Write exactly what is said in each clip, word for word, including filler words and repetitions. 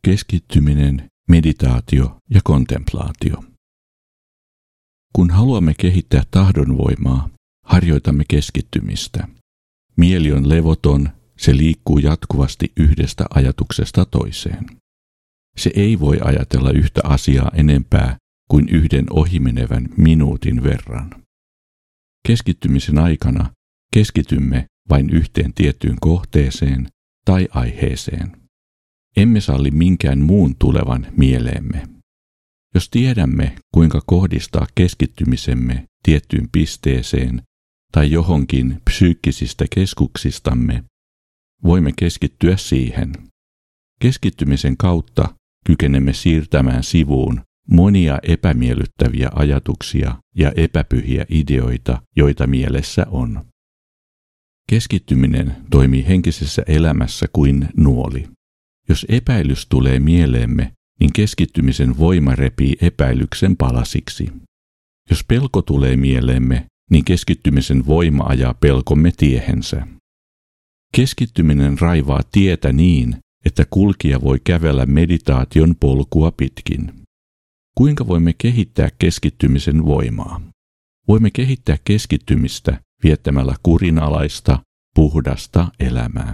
keskittyminen, meditaatio ja kontemplaatio. Kun haluamme kehittää tahdonvoimaa, harjoitamme keskittymistä. Mieli on levoton, se liikkuu jatkuvasti yhdestä ajatuksesta toiseen. Se ei voi ajatella yhtä asiaa enempää kuin yhden ohimenevän minuutin verran. Keskittymisen aikana keskitymme vain yhteen tiettyyn kohteeseen tai aiheeseen. Emme salli minkään muun tulevan mieleemme. Jos tiedämme, kuinka kohdistaa keskittymisemme tiettyyn pisteeseen tai johonkin psyykkisistä keskuksistamme, voimme keskittyä siihen. Keskittymisen kautta kykenemme siirtämään sivuun monia epämiellyttäviä ajatuksia ja epäpyhiä ideoita, joita mielessä on. Keskittyminen toimii henkisessä elämässä kuin nuoli. Jos epäilys tulee mieleemme, niin keskittymisen voima repii epäilyksen palasiksi. Jos pelko tulee mieleemme, niin keskittymisen voima ajaa pelkomme tiehensä. Keskittyminen raivaa tietä niin, että kulkija voi kävellä meditaation polkua pitkin. Kuinka voimme kehittää keskittymisen voimaa? Voimme kehittää keskittymistä viettämällä kurinalaista, puhdasta elämää.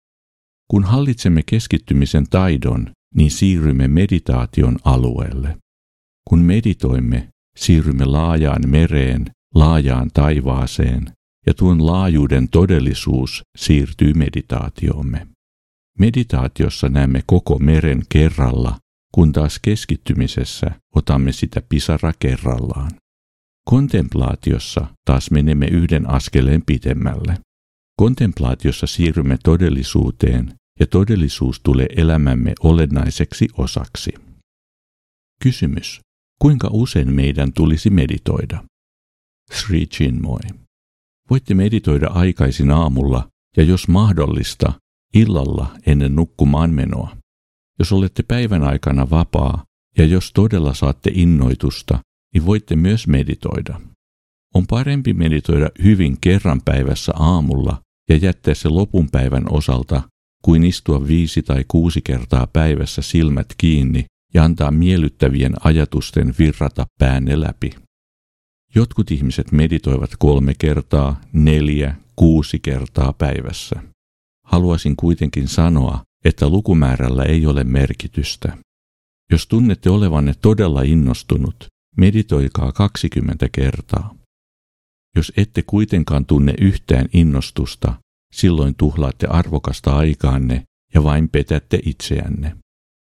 Kun hallitsemme keskittymisen taidon, niin siirrymme meditaation alueelle. Kun meditoimme, siirrymme laajaan mereen, laajaan taivaaseen, ja tuon laajuuden todellisuus siirtyy meditaatioomme. Meditaatiossa näemme koko meren kerralla, kun taas keskittymisessä otamme sitä pisara kerrallaan. Kontemplaatiossa taas menemme yhden askeleen pitemmälle. Kontemplaatiossa siirrymme todellisuuteen, ja todellisuus tulee elämämme olennaiseksi osaksi. Kysymys. Kuinka usein meidän tulisi meditoida? Sri Chinmoy. Voitte meditoida aikaisin aamulla ja jos mahdollista, illalla ennen nukkumaan menoa. Jos olette päivän aikana vapaa ja jos todella saatte innoitusta, niin voitte myös meditoida. On parempi meditoida hyvin kerran päivässä aamulla ja jättää se lopun päivän osalta, kuin istua viisi tai kuusi kertaa päivässä silmät kiinni ja antaa miellyttävien ajatusten virrata päänne läpi. Jotkut ihmiset meditoivat kolme kertaa, neljä, kuusi kertaa päivässä. Haluaisin kuitenkin sanoa, että lukumäärällä ei ole merkitystä. Jos tunnette olevanne todella innostunut, meditoikaa kaksikymmentä kertaa. Jos ette kuitenkaan tunne yhtään innostusta, silloin tuhlaatte arvokasta aikaanne ja vain petätte itseänne.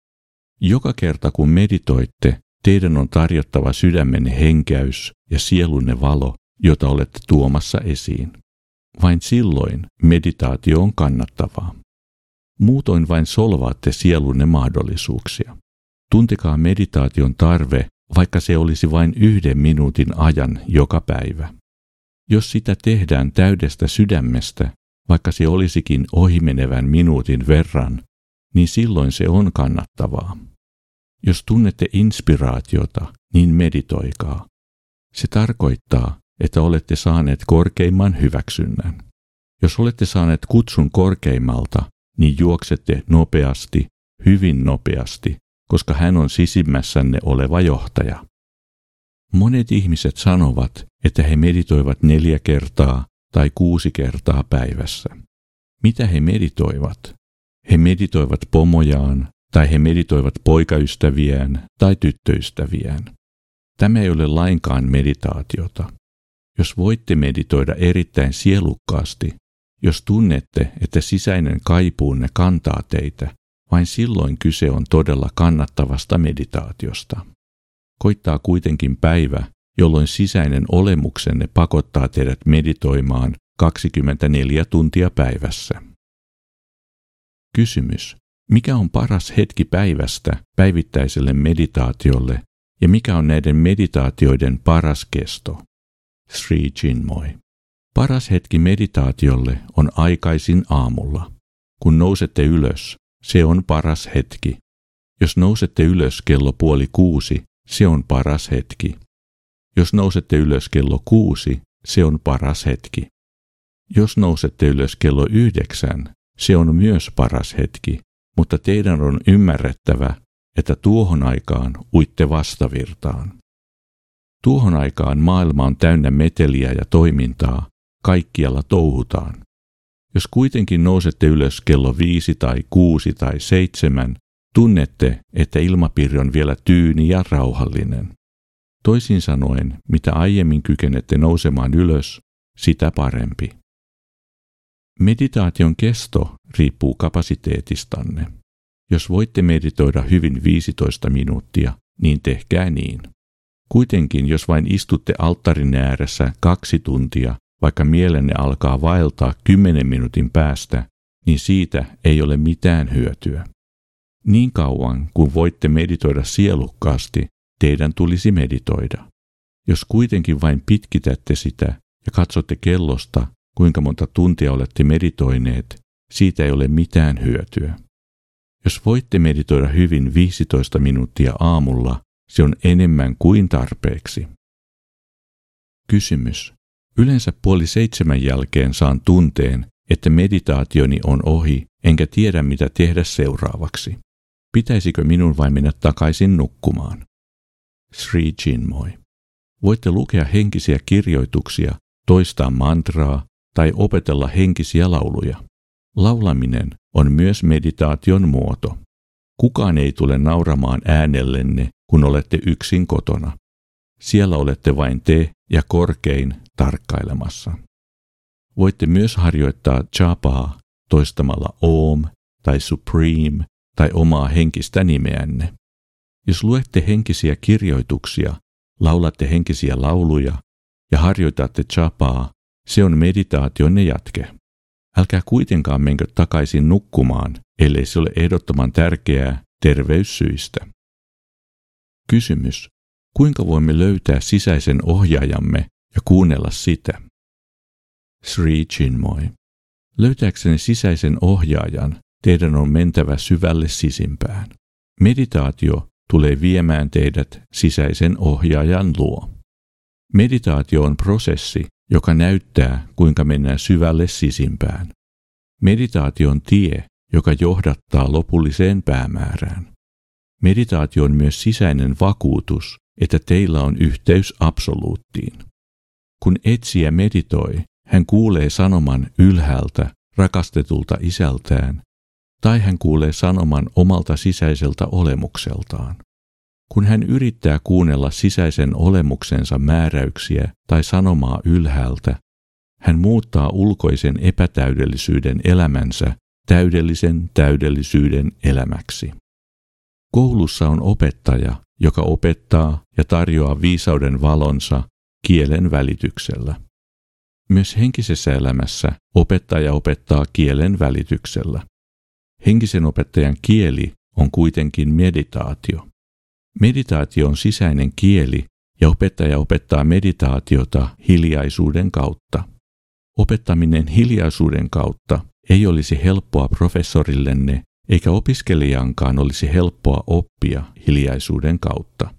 Joka kerta kun meditoitte, teidän on tarjottava sydämenne henkäys ja sielunne valo, jota olette tuomassa esiin. Vain silloin meditaatio on kannattavaa. Muutoin vain solvaatte sielunne mahdollisuuksia. Tuntekaa meditaation tarve, vaikka se olisi vain yhden minuutin ajan joka päivä. Jos sitä tehdään täydestä sydämestä, vaikka se olisikin ohimenevän minuutin verran, niin silloin se on kannattavaa. Jos tunnette inspiraatiota, niin meditoikaa. Se tarkoittaa, että olette saaneet korkeimman hyväksynnän. Jos olette saaneet kutsun korkeimmalta, niin juoksette nopeasti, hyvin nopeasti, koska hän on sisimmässänne oleva johtaja. Monet ihmiset sanovat, että he meditoivat neljä kertaa tai kuusi kertaa päivässä. Mitä he meditoivat? He meditoivat pomojaan, tai he meditoivat poikaystäviään tai tyttöystäviään. Tämä ei ole lainkaan meditaatiota. Jos voitte meditoida erittäin sielukkaasti, jos tunnette, että sisäinen kaipuunne kantaa teitä, vain silloin kyse on todella kannattavasta meditaatiosta. Koittaa kuitenkin päivä, jolloin sisäinen olemuksenne pakottaa teidät meditoimaan kaksikymmentäneljä tuntia päivässä. Kysymys. Mikä on paras hetki päivästä päivittäiselle meditaatiolle ja mikä on näiden meditaatioiden paras kesto? Sri Chinmoy. Paras hetki meditaatiolle on aikaisin aamulla. Kun nousette ylös, se on paras hetki. Jos nousette ylös kello puoli kuusi, se on paras hetki. Jos nousette ylös kello kuusi, se on paras hetki. Jos nousette ylös kello yhdeksän, se on myös paras hetki, mutta teidän on ymmärrettävä, että tuohon aikaan uitte vastavirtaan. Tuohon aikaan maailma on täynnä meteliä ja toimintaa, kaikkialla touhutaan. Jos kuitenkin nousette ylös kello viisi tai kuusi tai seitsemän, tunnette, että ilmapiiri on vielä tyyni ja rauhallinen. Toisin sanoen, mitä aiemmin kykenette nousemaan ylös, sitä parempi. Meditaation kesto riippuu kapasiteetistanne. Jos voitte meditoida hyvin viisitoista minuuttia, niin tehkää niin. Kuitenkin, jos vain istutte alttarin ääressä kaksi tuntia, vaikka mielenne alkaa vaeltaa kymmenen minuutin päästä, niin siitä ei ole mitään hyötyä. Niin kauan kuin voitte meditoida sielukkaasti, teidän tulisi meditoida. Jos kuitenkin vain pitkitätte sitä ja katsotte kellosta, kuinka monta tuntia olette meditoineet, siitä ei ole mitään hyötyä. Jos voitte meditoida hyvin viisitoista minuuttia aamulla, se on enemmän kuin tarpeeksi. Kysymys. Yleensä puoli seitsemän jälkeen saan tunteen, että meditaationi on ohi, enkä tiedä mitä tehdä seuraavaksi. Pitäisikö minun vain mennä takaisin nukkumaan? Sri Chinmoy. Voitte lukea henkisiä kirjoituksia, toistaa mantraa tai opetella henkisiä lauluja. Laulaminen on myös meditaation muoto. Kukaan ei tule nauramaan äänellenne, kun olette yksin kotona. Siellä olette vain te ja korkein tarkkailemassa. Voitte myös harjoittaa japaa toistamalla Om tai Supreme tai omaa henkistä nimeänne. Jos luette henkisiä kirjoituksia, laulatte henkisiä lauluja ja harjoitatte japaa, se on meditaationne jatke. Älkää kuitenkaan menkö takaisin nukkumaan, ellei se ole ehdottoman tärkeää terveyssyistä. Kysymys. Kuinka voimme löytää sisäisen ohjaajamme ja kuunnella sitä? Sri Chinmoy. Löytääkseni sisäisen ohjaajan, teidän on mentävä syvälle sisimpään. Meditaatio tulee viemään teidät sisäisen ohjaajan luo. Meditaatio on prosessi, joka näyttää, kuinka mennään syvälle sisimpään. Meditaatio on tie, joka johdattaa lopulliseen päämäärään. Meditaatio on myös sisäinen vakuutus, että teillä on yhteys absoluuttiin. Kun etsijä meditoi, hän kuulee sanoman ylhäältä rakastetulta isältään, tai hän kuulee sanoman omalta sisäiseltä olemukseltaan. Kun hän yrittää kuunnella sisäisen olemuksensa määräyksiä tai sanomaa ylhäältä, hän muuttaa ulkoisen epätäydellisyyden elämänsä täydellisen täydellisyyden elämäksi. Koulussa on opettaja, joka opettaa ja tarjoaa viisauden valonsa kielen välityksellä. Myös henkisessä elämässä opettaja opettaa kielen välityksellä. Henkisen opettajan kieli on kuitenkin meditaatio. Meditaatio on sisäinen kieli ja opettaja opettaa meditaatiota hiljaisuuden kautta. Opettaminen hiljaisuuden kautta ei olisi helppoa professorillenne, eikä opiskelijankaan olisi helppoa oppia hiljaisuuden kautta.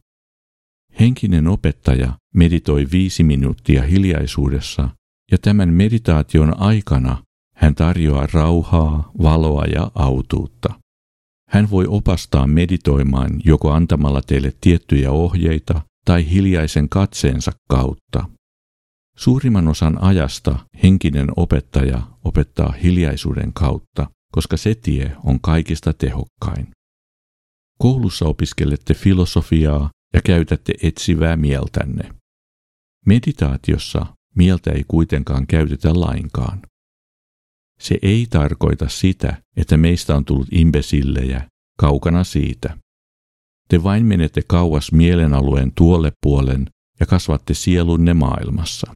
Henkinen opettaja meditoi viisi minuuttia hiljaisuudessa ja tämän meditaation aikana hän tarjoaa rauhaa, valoa ja autuutta. Hän voi opastaa meditoimaan joko antamalla teille tiettyjä ohjeita tai hiljaisen katseensa kautta. Suurimman osan ajasta henkinen opettaja opettaa hiljaisuuden kautta, koska se tie on kaikista tehokkain. Koulussa opiskelette filosofiaa ja käytätte etsivää mieltänne. Meditaatiossa mieltä ei kuitenkaan käytetä lainkaan. Se ei tarkoita sitä, että meistä on tullut imbesillejä, kaukana siitä. Te vain menette kauas mielenalueen tuolle puolen ja kasvatte sielunne maailmassa.